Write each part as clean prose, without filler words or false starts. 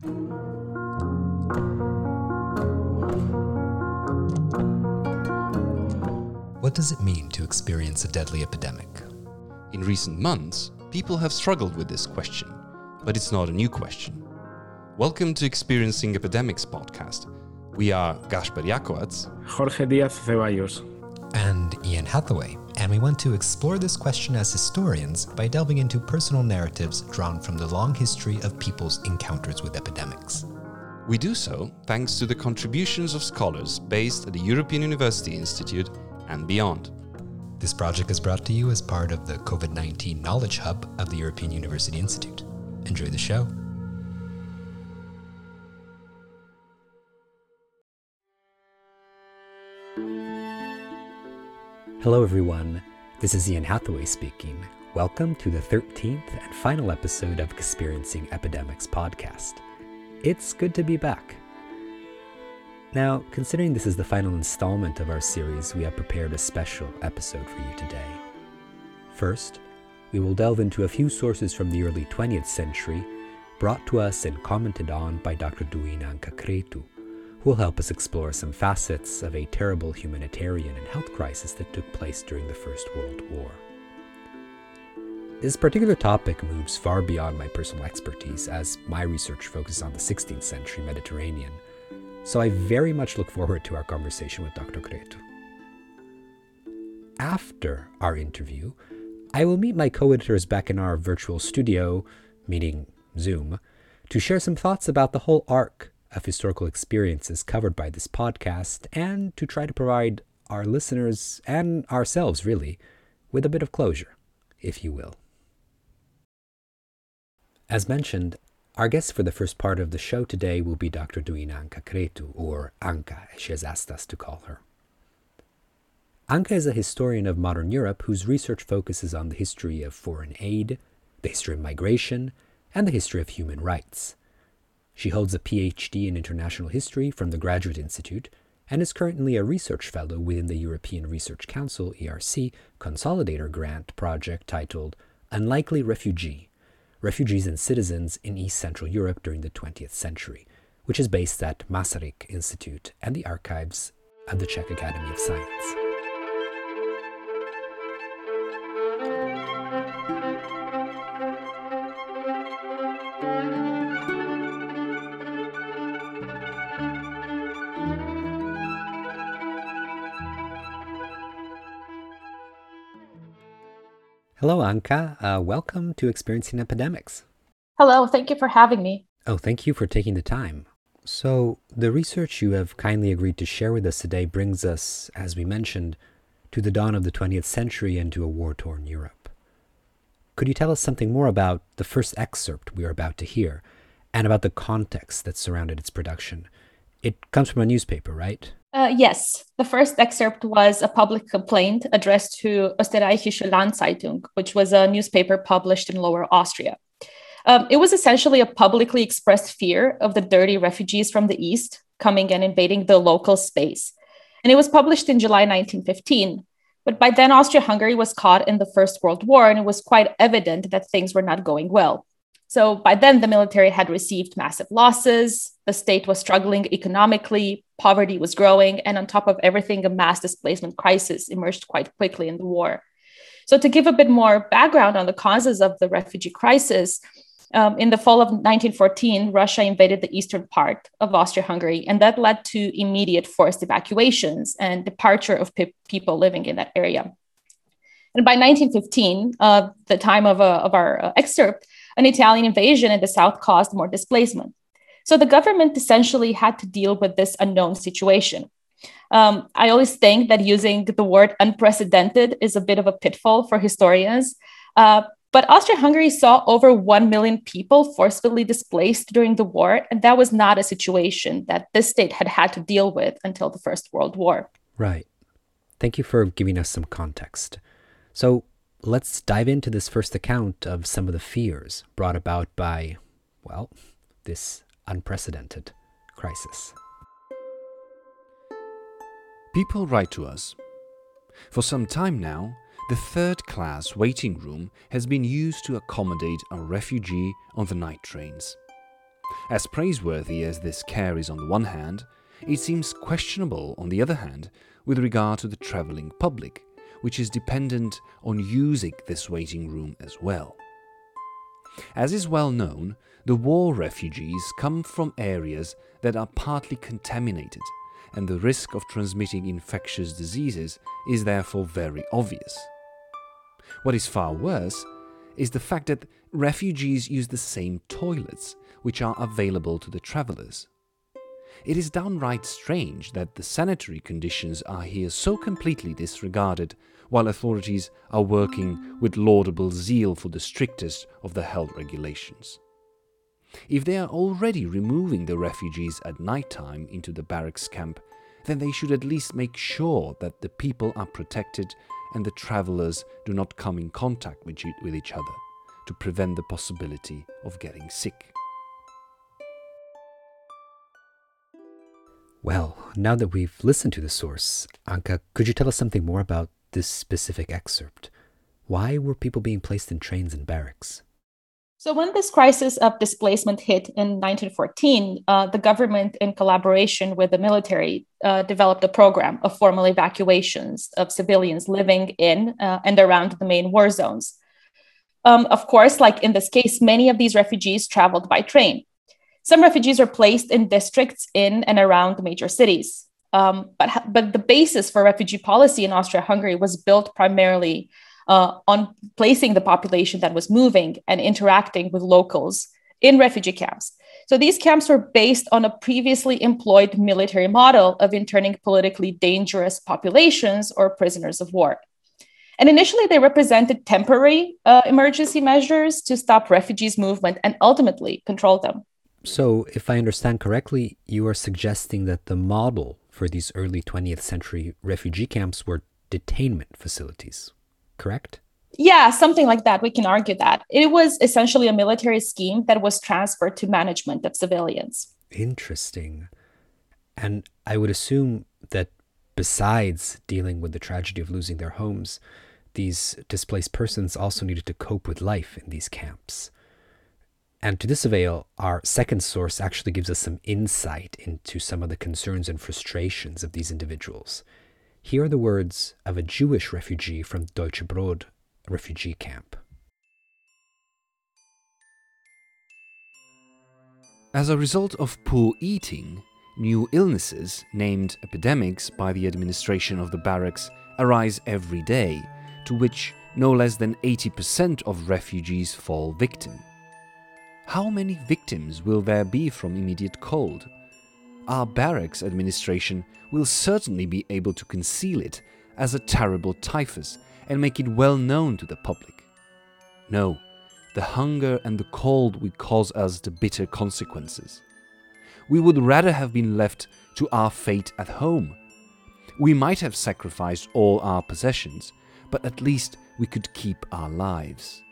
What does it mean to experience a deadly epidemic? In recent months, people have struggled with this question, but it's not a new question. Welcome to Experiencing Epidemics podcast. We are Gaspar Jakovac, Jorge Díaz Ceballos, and Ian Hathaway, and we want to explore this question as historians by delving into personal narratives drawn from the long history of people's encounters with epidemics. We do so thanks to the contributions of scholars based at the European University Institute and beyond. This project is brought to you as part of the COVID-19 Knowledge Hub of the European University Institute. Enjoy the show. Hello everyone, this is Ian Hathaway speaking. Welcome to the 13th and final episode of Experiencing Epidemics podcast. It's good to be back. Now, considering this is the final installment of our series, we have prepared a special episode for you today. First, we will delve into a few sources from the early 20th century, brought to us and commented on by Dr. Duina Anca Cretu, who will help us explore some facets of a terrible humanitarian and health crisis that took place during the First World War. This particular topic moves far beyond my personal expertise, as my research focuses on the 16th century Mediterranean, so I very much look forward to our conversation with Dr. Cretu. After our interview, I will meet my co-editors back in our virtual studio, meaning Zoom, to share some thoughts about the whole arc of historical experiences covered by this podcast, and to try to provide our listeners, and ourselves really, with a bit of closure, if you will. As mentioned, our guest for the first part of the show today will be Dr. Duina Anca Cretu, or Anca, as she has asked us to call her. Anca is a historian of modern Europe whose research focuses on the history of foreign aid, the history of migration, and the history of human rights. She holds a PhD in International History from the Graduate Institute and is currently a research fellow within the European Research Council (ERC) Consolidator Grant project titled Unlikely Refugee: Refugees and Citizens in East Central Europe During the 20th Century, which is based at Masaryk Institute and the archives of the Czech Academy of Science. Hello, Anca. Welcome to Experiencing Epidemics. Hello, thank you for having me. Oh, thank you for taking the time. So, the research you have kindly agreed to share with us today brings us, as we mentioned, to the dawn of the 20th century and to a war-torn Europe. Could you tell us something more about the first excerpt we are about to hear, and about the context that surrounded its production? It comes from a newspaper, right? Yes, the first excerpt was a public complaint addressed to Österreichische Landzeitung, which was a newspaper published in Lower Austria. It was essentially a publicly expressed fear of the dirty refugees from the East coming and invading the local space. And it was published in July 1915. But by then, Austria-Hungary was caught in the First World War, and it was quite evident that things were not going well. So by then, the military had received massive losses, the state was struggling economically, poverty was growing, and on top of everything, a mass displacement crisis emerged quite quickly in the war. So to give a bit more background on the causes of the refugee crisis, in the fall of 1914, Russia invaded the eastern part of Austria-Hungary, and that led to immediate forced evacuations and departure of people living in that area. And by 1915, the time of our excerpt, an Italian invasion in the south caused more displacement. So the government essentially had to deal with this unknown situation. I always think that using the word unprecedented is a bit of a pitfall for historians. But Austria-Hungary saw over 1 million people forcibly displaced during the war, and that was not a situation that this state had to deal with until the First World War. Right. Thank you for giving us some context. So let's dive into this first account of some of the fears brought about by, well, this unprecedented crisis. People write to us. For some time now, the third-class waiting room has been used to accommodate a refugee on the night trains. As praiseworthy as this care is on the one hand, it seems questionable on the other hand with regard to the travelling public, which is dependent on using this waiting room as well. As is well known, the war refugees come from areas that are partly contaminated, and the risk of transmitting infectious diseases is therefore very obvious. What is far worse is the fact that refugees use the same toilets which are available to the travellers. It is downright strange that the sanitary conditions are here so completely disregarded, while authorities are working with laudable zeal for the strictest of the health regulations. If they are already removing the refugees at night time into the barracks camp, then they should at least make sure that the people are protected and the travellers do not come in contact with each other, to prevent the possibility of getting sick. Well, now that we've listened to the source, Anka, could you tell us something more about this specific excerpt? Why were people being placed in trains and barracks? So when this crisis of displacement hit in 1914, the government, in collaboration with the military, developed a program of formal evacuations of civilians living in and around the main war zones. Of course, like in this case, many of these refugees traveled by train. Some refugees were placed in districts in and around major cities. But the basis for refugee policy in Austria-Hungary was built primarily on placing the population that was moving and interacting with locals in refugee camps. So these camps were based on a previously employed military model of interning politically dangerous populations or prisoners of war. And initially, they represented temporary emergency measures to stop refugees' movement and ultimately control them. So, if I understand correctly, you are suggesting that the model for these early 20th century refugee camps were detainment facilities, correct? Yeah, something like that. We can argue that. It was essentially a military scheme that was transferred to management of civilians. Interesting. And I would assume that besides dealing with the tragedy of losing their homes, these displaced persons also needed to cope with life in these camps. And to this avail, our second source actually gives us some insight into some of the concerns and frustrations of these individuals. Here are the words of a Jewish refugee from Deutsche Brod refugee camp. As a result of poor eating, new illnesses, named epidemics by the administration of the barracks, arise every day, to which no less than 80% of refugees fall victim. How many victims will there be from immediate cold? Our barracks administration will certainly be able to conceal it as a terrible typhus and make it well known to the public. No, the hunger and the cold will cause us the bitter consequences. We would rather have been left to our fate at home. We might have sacrificed all our possessions, but at least we could keep our lives.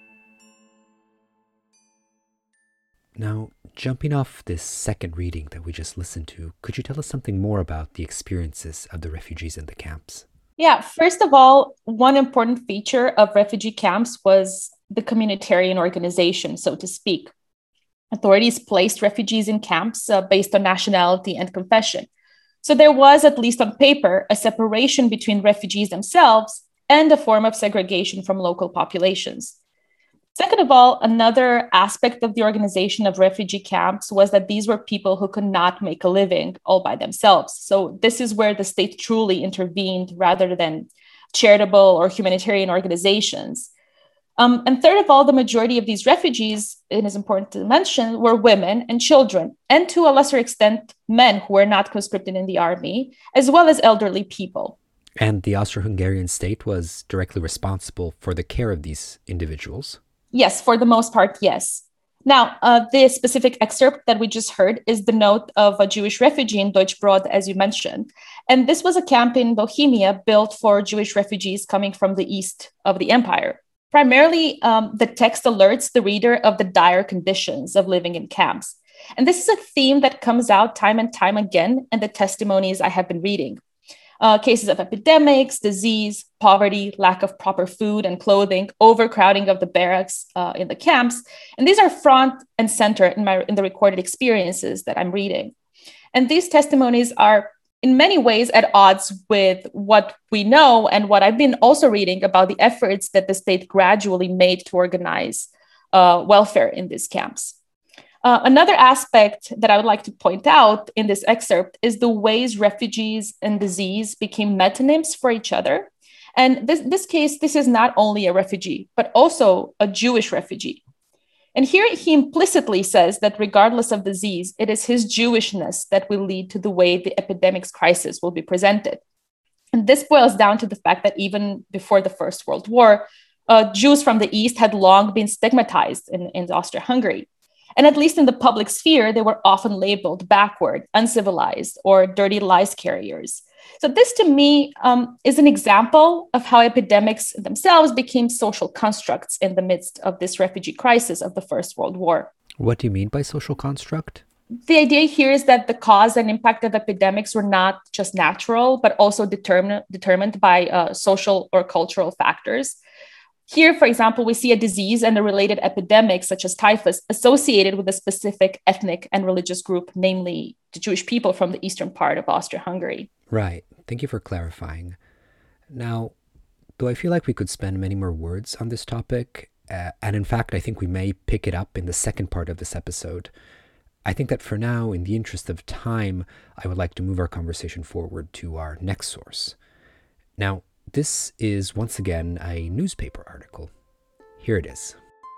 Now, jumping off this second reading that we just listened to, could you tell us something more about the experiences of the refugees in the camps? Yeah, first of all, one important feature of refugee camps was the communitarian organization, so to speak. Authorities placed refugees in camps based on nationality and confession. So there was, at least on paper, a separation between refugees themselves and a form of segregation from local populations. Second of all, another aspect of the organization of refugee camps was that these were people who could not make a living all by themselves. So this is where the state truly intervened rather than charitable or humanitarian organizations. And third of all, the majority of these refugees, it is important to mention, were women and children, and to a lesser extent, men who were not conscripted in the army, as well as elderly people. And the Austro-Hungarian state was directly responsible for the care of these individuals? Yes, for the most part, yes. Now, the specific excerpt that we just heard is the note of a Jewish refugee in Deutsche Brod, as you mentioned. And this was a camp in Bohemia built for Jewish refugees coming from the east of the empire. Primarily, the text alerts the reader of the dire conditions of living in camps. And this is a theme that comes out time and time again in the testimonies I have been reading. cases of epidemics, disease, poverty, lack of proper food and clothing, overcrowding of the barracks in the camps. And these are front and center in the recorded experiences that I'm reading. And these testimonies are in many ways at odds with what we know and what I've been also reading about the efforts that the state gradually made to organize welfare in these camps. Another aspect that I would like to point out in this excerpt is the ways refugees and disease became metonyms for each other. And this case, this is not only a refugee, but also a Jewish refugee. And here he implicitly says that regardless of disease, it is his Jewishness that will lead to the way the epidemic's crisis will be presented. And this boils down to the fact that even before the First World War, Jews from the East had long been stigmatized in Austria-Hungary. And at least in the public sphere, they were often labeled backward, uncivilized, or dirty lice carriers. So this, to me, is an example of how epidemics themselves became social constructs in the midst of this refugee crisis of the First World War. What do you mean by social construct? The idea here is that the cause and impact of epidemics were not just natural, but also determined by social or cultural factors. Here, for example, we see a disease and a related epidemic, such as typhus, associated with a specific ethnic and religious group, namely the Jewish people from the eastern part of Austria-Hungary. Right. Thank you for clarifying. Now, though I feel like we could spend many more words on this topic, and in fact, I think we may pick it up in the second part of this episode, I think that for now, in the interest of time, I would like to move our conversation forward to our next source. Now, this is once again a newspaper article. Here it is.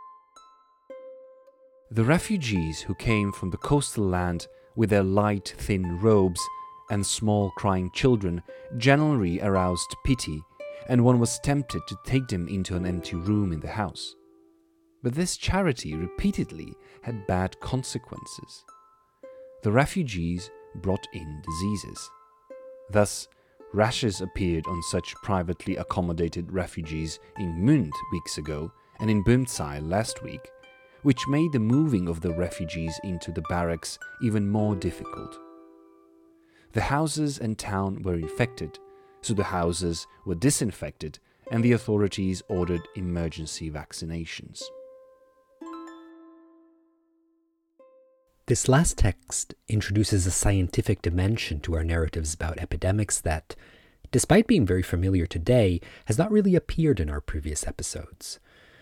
The refugees who came from the coastal land with their light, thin robes and small crying children generally aroused pity, and one was tempted to take them into an empty room in the house. But this charity repeatedly had bad consequences. The refugees brought in diseases. Thus, rashes appeared on such privately accommodated refugees in Mund weeks ago and in Bümzai last week, which made the moving of the refugees into the barracks even more difficult. The houses and town were infected, so the houses were disinfected and the authorities ordered emergency vaccinations. This last text introduces a scientific dimension to our narratives about epidemics that, despite being very familiar today, has not really appeared in our previous episodes.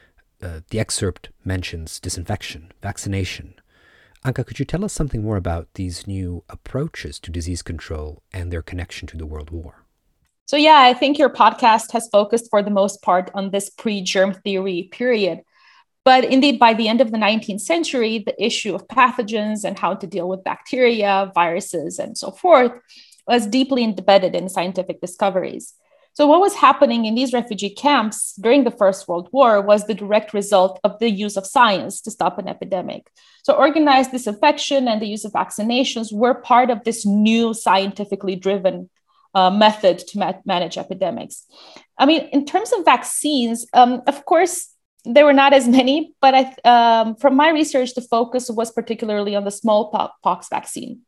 The excerpt mentions disinfection, vaccination. Anka, could you tell us something more about these new approaches to disease control and their connection to the World War? So yeah, I think your podcast has focused for the most part on this pre-germ theory period. But indeed, by the end of the 19th century, the issue of pathogens and how to deal with bacteria, viruses, and so forth was deeply embedded in scientific discoveries. So what was happening in these refugee camps during the First World War was the direct result of the use of science to stop an epidemic. So organized disinfection and the use of vaccinations were part of this new scientifically driven method to manage epidemics. I mean, in terms of vaccines, of course, there were not as many, but from my research, the focus was particularly on the smallpox vaccine,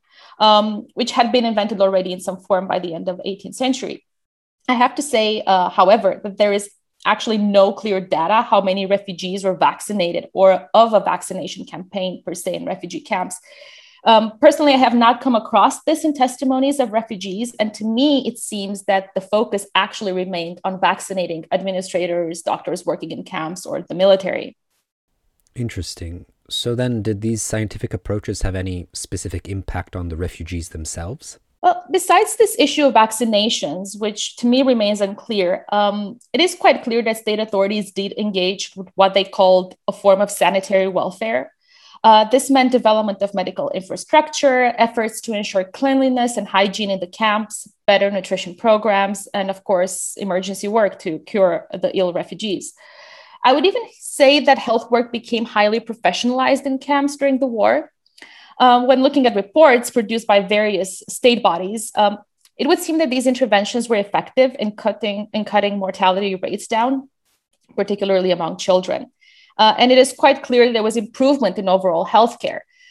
which had been invented already in some form by the end of the 18th century. I have to say, however, that there is actually no clear data how many refugees were vaccinated or of a vaccination campaign per se in refugee camps. Personally, I have not come across this in testimonies of refugees. And to me, it seems that the focus actually remained on vaccinating administrators, doctors working in camps, or the military. Interesting. So then, did these scientific approaches have any specific impact on the refugees themselves? Well, besides this issue of vaccinations, which to me remains unclear, it is quite clear that state authorities did engage with what they called a form of sanitary welfare. This meant development of medical infrastructure, efforts to ensure cleanliness and hygiene in the camps, better nutrition programs, and of course, emergency work to cure the ill refugees. I would even say that health work became highly professionalized in camps during the war. When looking at reports produced by various state bodies, it would seem that these interventions were effective in cutting mortality rates down, particularly among children. And it is quite clear that there was improvement in overall healthcare.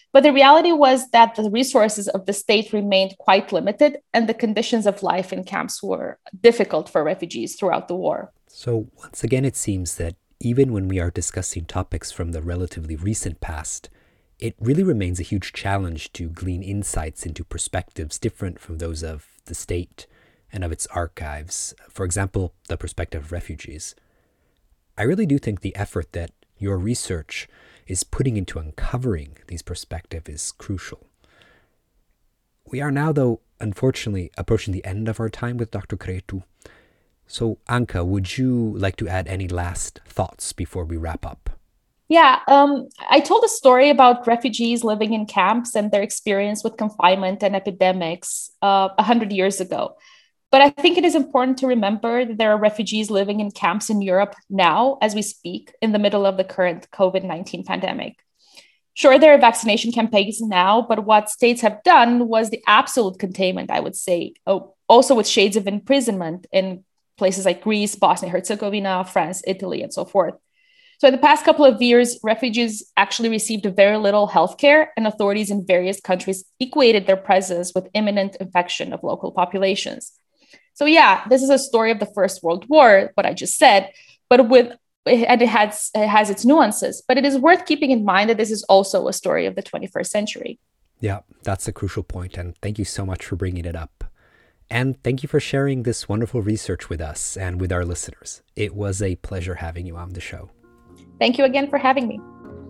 But the reality was that the resources of the state remained quite limited, and the conditions of life in camps were difficult for refugees throughout the war. So once again, it seems that even when we are discussing topics from the relatively recent past, it really remains a huge challenge to glean insights into perspectives different from those of the state and of its archives. For example, the perspective of refugees. I really do think the effort that your research is putting into uncovering these perspectives is crucial. We are now, though, unfortunately, approaching the end of our time with Dr. Cretu. So, Anca, would you like to add any last thoughts before we wrap up? Yeah, I told a story about refugees living in camps and their experience with confinement and epidemics 100 years ago. But I think it is important to remember that there are refugees living in camps in Europe now, as we speak, in the middle of the current COVID-19 pandemic. Sure, there are vaccination campaigns now, but what states have done was the absolute containment, I would say, also with shades of imprisonment in places like Greece, Bosnia-Herzegovina, France, Italy, and so forth. So in the past couple of years, refugees actually received very little healthcare, and authorities in various countries equated their presence with imminent infection of local populations. So yeah, this is a story of the First World War, what I just said, but it has its nuances. But it is worth keeping in mind that this is also a story of the 21st century. Yeah, that's a crucial point, and thank you so much for bringing it up. And thank you for sharing this wonderful research with us and with our listeners. It was a pleasure having you on the show. Thank you again for having me.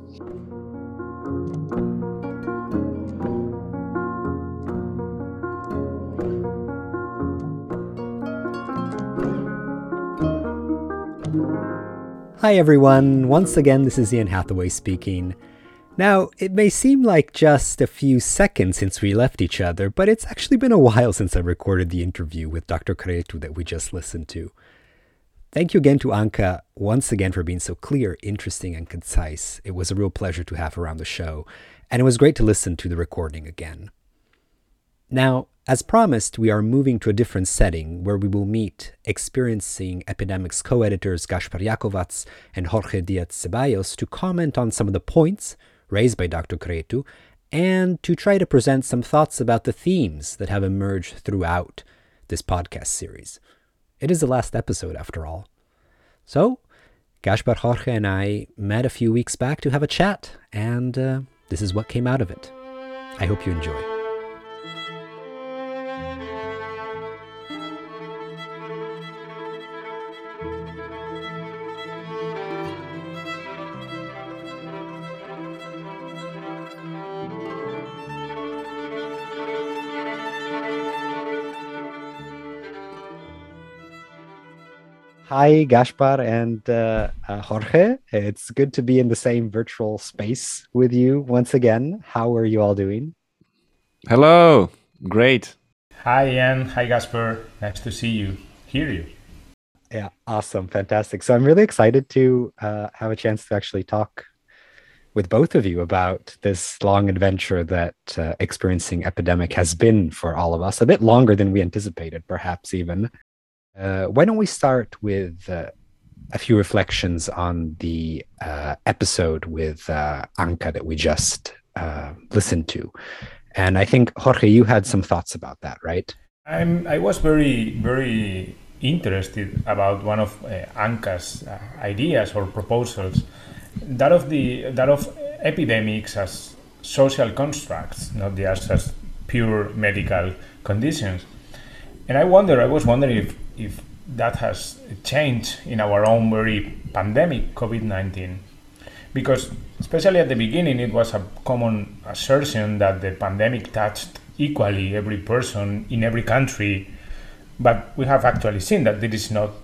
Hi everyone, once again this is Ian Hathaway speaking. Now, it may seem like just a few seconds since we left each other, but it's actually been a while since I recorded the interview with Dr. Cretu that we just listened to. Thank you again to Anca once again for being so clear, interesting, and concise. It was a real pleasure to have her on the show, and it was great to listen to the recording again. Now, as promised, we are moving to a different setting where we will meet Experiencing Epidemics co-editors Gaspar Jakovac and Jorge Diaz-Ceballos to comment on some of the points raised by Dr. Cretu and to try to present some thoughts about the themes that have emerged throughout this podcast series. It is the last episode, after all. So, Gaspar, Jorge, and I met a few weeks back to have a chat, and this is what came out of it. I hope you enjoy. Hi, Gaspar and Jorge. It's good to be in the same virtual space with you once again. How are you all doing? Hello. Great. Hi, Ian. Hi, Gaspar. Nice to see you, hear you. Yeah, awesome. Fantastic. So I'm really excited to have a chance to actually talk with both of you about this long adventure that Experiencing Epidemic has been for all of us, a bit longer than we anticipated, perhaps even. Why don't we start with a few reflections on the episode with Anca that we just listened to. And I think, Jorge, you had some thoughts about that, right? I was very, very interested about one of Anca's ideas or proposals, that of epidemics as social constructs, not just as pure medical conditions. And I was wondering if that has changed in our own very pandemic, COVID-19. Because especially at the beginning, it was a common assertion that the pandemic touched equally every person in every country. But we have actually seen that it is not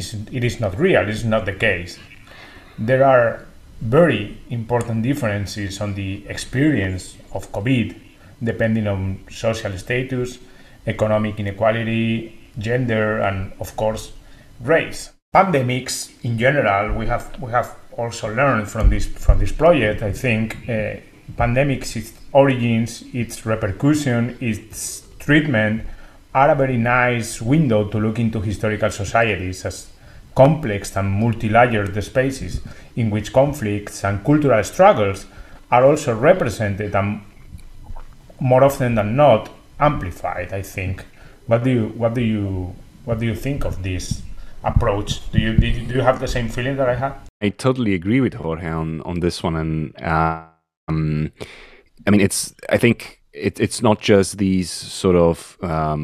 real, it is not the case. There are very important differences on the experience of COVID, depending on social status, economic inequality, gender, and of course, race. Pandemics in general, we have also learned from this project. I think pandemics, its origins, its repercussion, its treatment are a very nice window to look into historical societies as complex and multi-layered spaces in which conflicts and cultural struggles are also represented and more often than not amplified, I think. What do you think of this approach? Do you have the same feeling that I had? I totally agree with Jorge on this one, and I mean, I think it's not just these sort of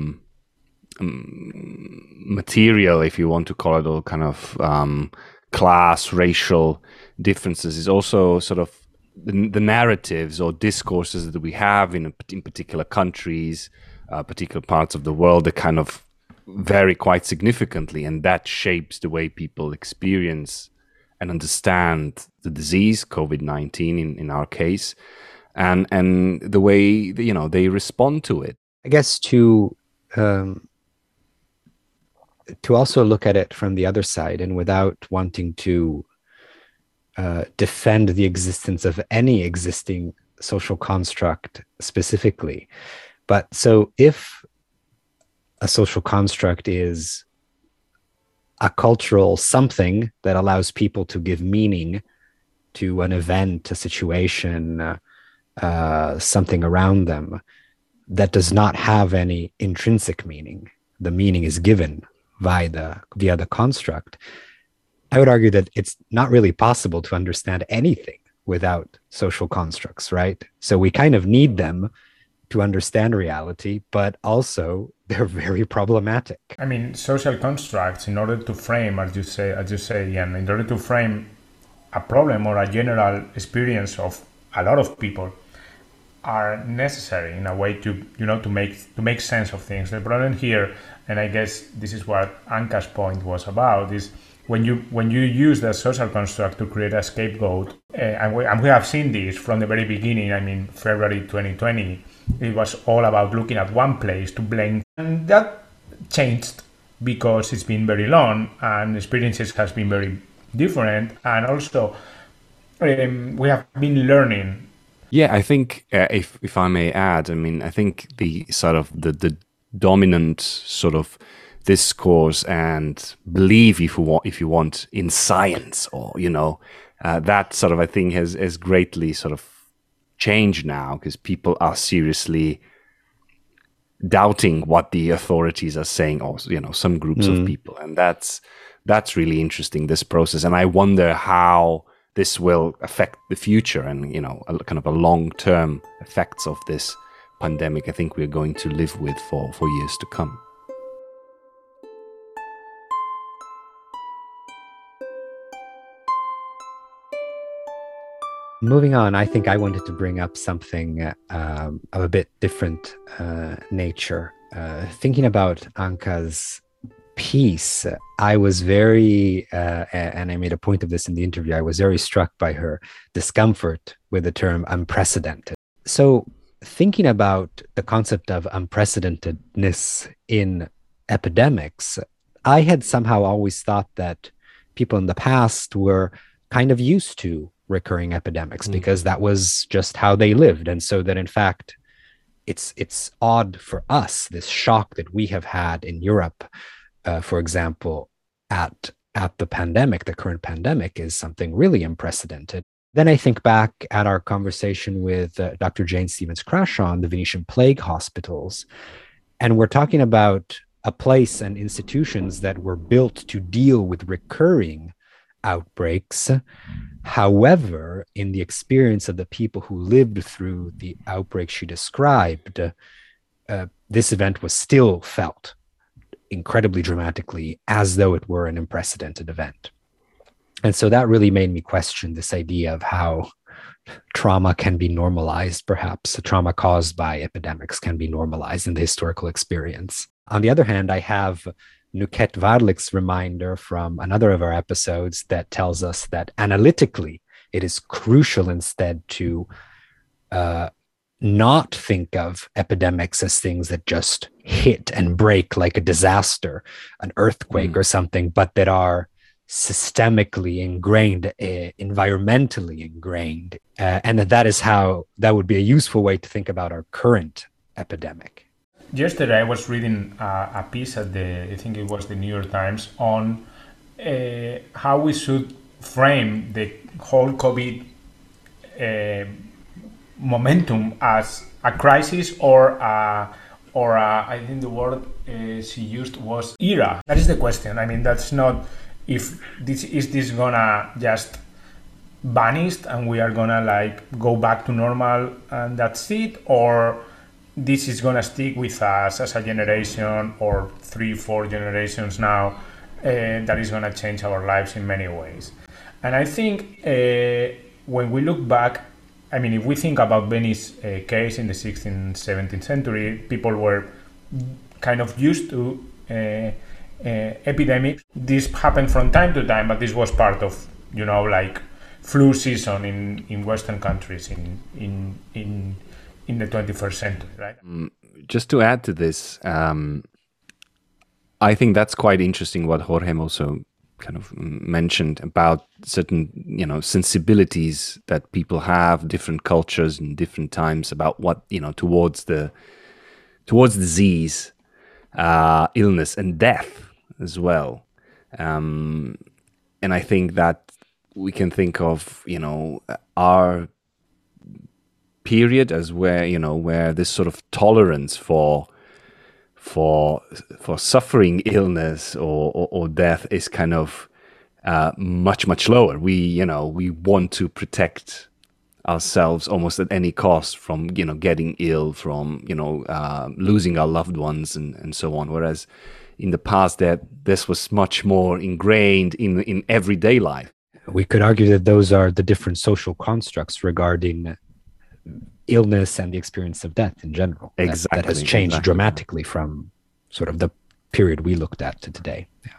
material, if you want to call it, or kind of class, racial differences. It's also sort of the narratives or discourses that we have in particular countries, particular parts of the world that kind of vary quite significantly, and that shapes the way people experience and understand the disease, COVID-19 in our case, and the way they respond to it. I guess to also look at it from the other side, and without wanting to defend the existence of any existing social construct specifically, but so if a social construct is a cultural something that allows people to give meaning to an event, a situation, something around them that does not have any intrinsic meaning, the meaning is given via the construct, I would argue that it's not really possible to understand anything without social constructs, right? So we kind of need them to understand reality, but also they're very problematic. I mean, social constructs, in order to frame, as you say, Ian, in order to frame a problem or a general experience of a lot of people, are necessary in a way to make sense of things. The problem here, and I guess this is what Anka's point was about, is when you use the social construct to create a scapegoat, and we have seen this from the very beginning. I mean, February 2020, it was all about looking at one place to blame, and that changed because it's been very long and experiences has been very different, and also we have been learning. Yeah, I think if I may add, I mean, I think the sort of the dominant sort of discourse and belief, if you want, in science, or that sort of, I think, has greatly sort of changed now, because people are seriously doubting what the authorities are saying, or some groups of people, and that's really interesting, this process. And I wonder how this will affect the future, and kind of a long-term effects of this pandemic. I think we're going to live with for years to come. Moving on, I think I wanted to bring up something of a bit different nature. Thinking about Anka's piece, I was very, and I made a point of this in the interview, I was very struck by her discomfort with the term unprecedented. So thinking about the concept of unprecedentedness in epidemics, I had somehow always thought that people in the past were kind of used to recurring epidemics because that was just how they lived. And so that in fact, it's odd for us, this shock that we have had in Europe, for example, at the pandemic, the current pandemic, is something really unprecedented. Then I think back at our conversation with Dr. Jane Stevens-Crash on the Venetian plague hospitals, and we're talking about a place and institutions that were built to deal with recurring outbreaks. However, in the experience of the people who lived through the outbreak she described, this event was still felt incredibly dramatically, as though it were an unprecedented event. And so that really made me question this idea of how trauma can be normalized. Perhaps the trauma caused by epidemics can be normalized in the historical experience. On the other hand, I have Nuket Varlik's reminder from another of our episodes that tells us that analytically, it is crucial instead to not think of epidemics as things that just hit and break like a disaster, an earthquake or something, but that are systemically ingrained, environmentally ingrained. And that would be a useful way to think about our current epidemic. Yesterday, I was reading a piece at I think it was the New York Times, on how we should frame the whole COVID momentum as a crisis or I think the word she used was era. That is the question. I mean, that's not if this gonna just vanish and we are gonna like go back to normal and that's it, or this is gonna stick with us as a generation or 3-4 generations now, that is gonna change our lives in many ways. And I think when we look back, I mean, if we think about Venice case in the 16th, 17th century, people were kind of used to epidemics. This happened from time to time, but this was part of, like flu season in Western countries in the 21st century, right? Just to add to this, I think that's quite interesting what Jorge also kind of mentioned about certain, sensibilities that people have, different cultures in different times about what, towards disease, illness and death as well. And I think that we can think of, our period as where this sort of tolerance for suffering illness or death is kind of much lower. We want to protect ourselves almost at any cost from getting ill, from losing our loved ones and so on. Whereas in the past, this was much more ingrained in everyday life. We could argue that those are the different social constructs regarding illness and the experience of death in general. Exactly. That has changed dramatically from sort of the period we looked at to today. Yeah.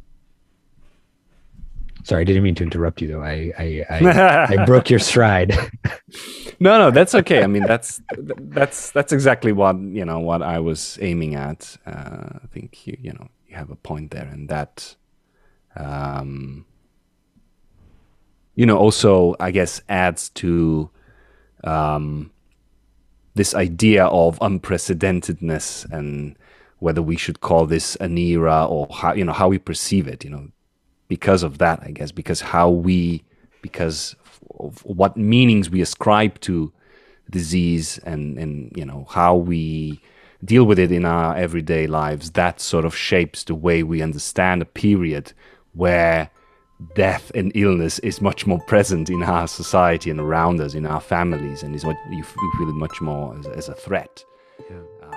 Sorry, I didn't mean to interrupt you though. I broke your stride. No, that's okay. I mean, that's exactly what I was aiming at. I think you have a point there, and that also I guess adds to this idea of unprecedentedness and whether we should call this an era or how we perceive it, because of that, I guess, because of what meanings we ascribe to disease and how we deal with it in our everyday lives, that sort of shapes the way we understand a period where death and illness is much more present in our society and around us, in our families, and is what you feel it much more as a threat. Yeah.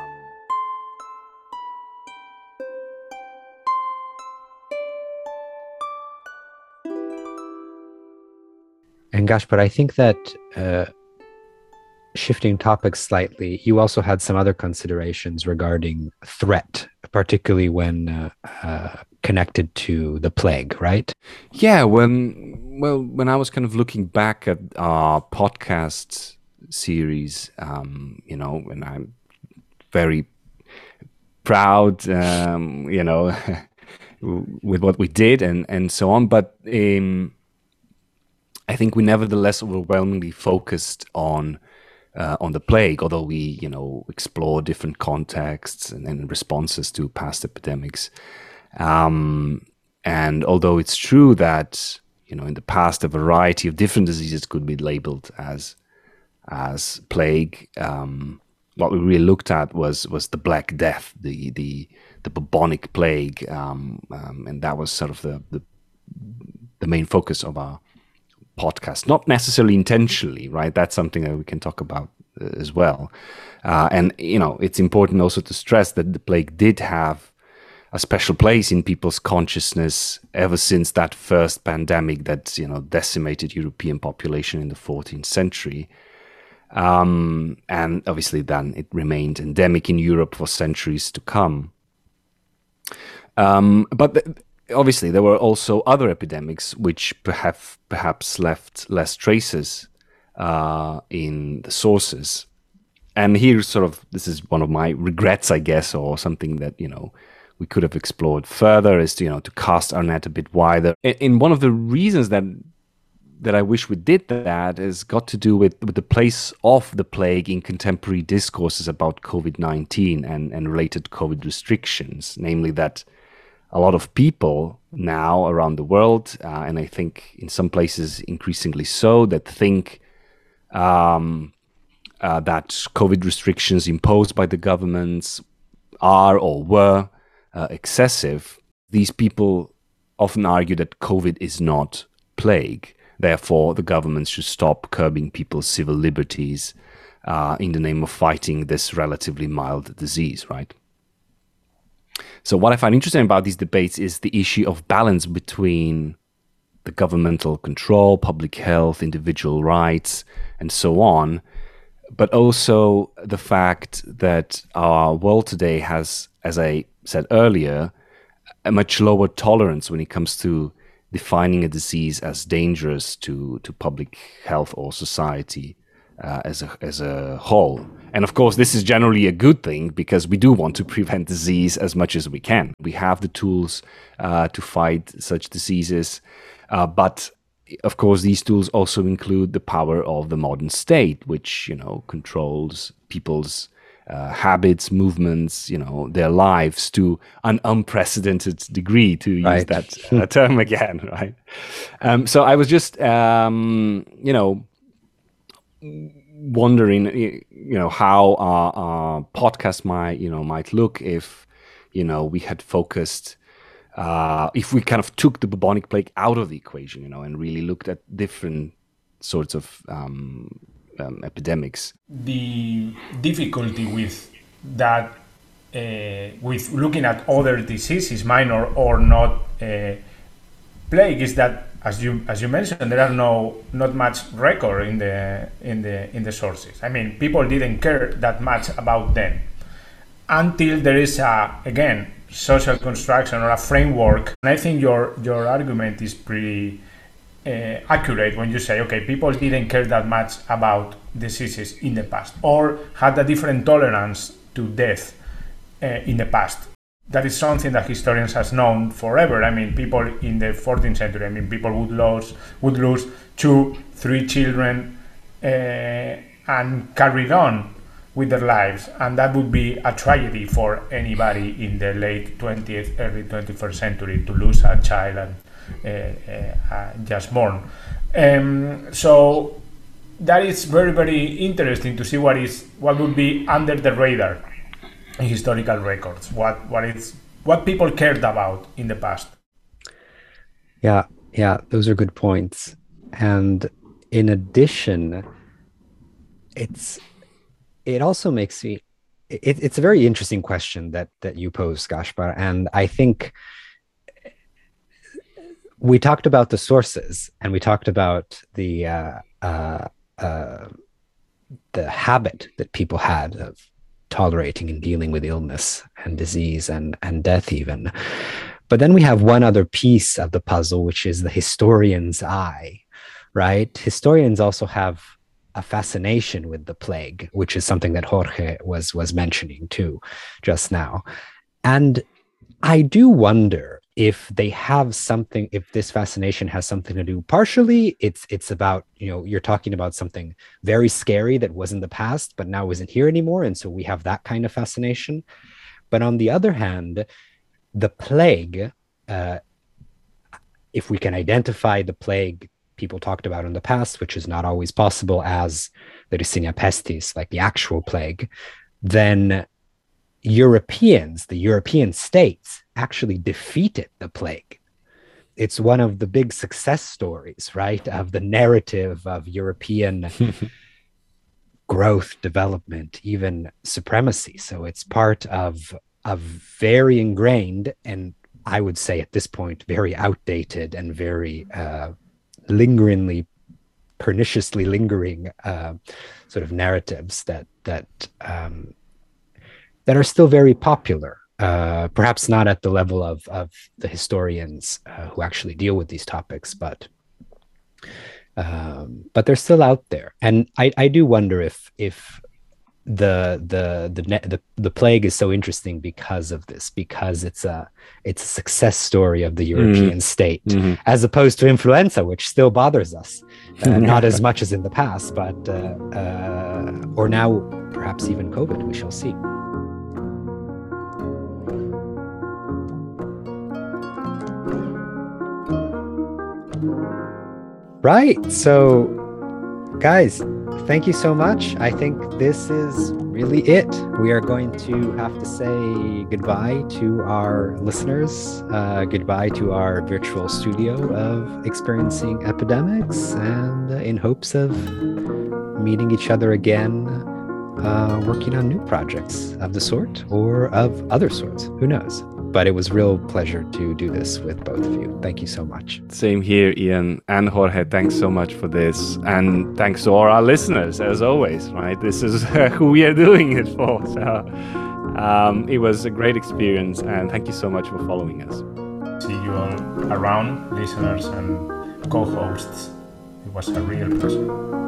And gosh, but I think that shifting topics slightly, you also had some other considerations regarding threat, particularly when connected to the plague, right? Yeah, when I was kind of looking back at our podcast series, and I'm very proud, with what we did and so on, but I think we nevertheless overwhelmingly focused on the plague, although we explore different contexts and responses to past epidemics. And although it's true that in the past a variety of different diseases could be labeled as plague, what we really looked at was the Black Death, the bubonic plague, and that was sort of the main focus of our podcast. Not necessarily intentionally, right? That's something that we can talk about as well. And it's important also to stress that the plague did have a special place in people's consciousness ever since that first pandemic that decimated European population in the 14th century. And obviously then it remained endemic in Europe for centuries to come. But obviously there were also other epidemics which perhaps left less traces in the sources. And here this is one of my regrets, I guess, or something that, we could have explored further, is to cast our net a bit wider. And one of the reasons that I wish we did that has got to do with the place of the plague in contemporary discourses about COVID-19 and related COVID restrictions, namely that a lot of people now around the world, and I think in some places increasingly so, that think that COVID restrictions imposed by the governments are or were excessive, these people often argue that COVID is not plague. Therefore, the government should stop curbing people's civil liberties in the name of fighting this relatively mild disease, right? So what I find interesting about these debates is the issue of balance between the governmental control, public health, individual rights, and so on, but also the fact that our world today has, as I said earlier, a much lower tolerance when it comes to defining a disease as dangerous to public health or society as a whole. And of course, this is generally a good thing because we do want to prevent disease as much as we can. We have the tools to fight such diseases, but of course, these tools also include the power of the modern state, which, controls people's habits, movements, their lives to an unprecedented degree, to use that term again, right? So I was just, wondering, how our podcast might look if, we had focused, if we kind of took the bubonic plague out of the equation, and really looked at different sorts of epidemics. The difficulty with that, with looking at other diseases, minor or not plague, is that as you mentioned, there are not much record in the sources. I mean, people didn't care that much about them until there is again social construction or a framework. And I think your argument is pretty accurate when you say, okay, people didn't care that much about diseases in the past or had a different tolerance to death in the past. That is something that historians has known forever. I mean, people in the 14th century, people would lose 2-3 children and carried on with their lives, and that would be a tragedy for anybody in the late 20th, early 21st century to lose a child and just born. So that is very, very interesting to see what would be under the radar in historical records, what people cared about in the past. Yeah, those are good points. And in addition, it also makes me, it's a very interesting question that you pose, Gaspar. And I think we talked about the sources and we talked about the habit that people had of tolerating and dealing with illness and disease and death even. But then we have one other piece of the puzzle, which is the historian's eye, right? Historians also have a fascination with the plague, which is something that Jorge was mentioning too just now. And I do wonder if they have something, if this fascination has something to do, partially it's about, you're talking about something very scary that was in the past, but now isn't here anymore. And so we have that kind of fascination. But on the other hand, the plague, if we can identify the plague people talked about in the past, which is not always possible, as the Yersinia pestis, like the actual plague, then the European states actually defeated the plague. It's one of the big success stories, right, of the narrative of European growth, development, even supremacy. So it's part of very ingrained, and I would say at this point, very outdated and very perniciously lingering sort of narratives that are still very popular, perhaps not at the level of the historians who actually deal with these topics, but they're still out there. And I do wonder if the plague is so interesting because of this, because it's a success story of the European state, as opposed to influenza, which still bothers us, not as much as in the past, but or now perhaps even COVID. We shall see. Right. So, guys, thank you so much. I think this is really it. We are going to have to say goodbye to our listeners, goodbye to our virtual studio of Experiencing Epidemics, and in hopes of meeting each other again, working on new projects of the sort or of other sorts. Who knows? But it was a real pleasure to do this with both of you. Thank you so much. Same here, Ian and Jorge. Thanks so much for this. And thanks to all our listeners, as always, right? This is who we are doing it for. So it was a great experience, and thank you so much for following us. See you all around, listeners and co-hosts. It was a real pleasure.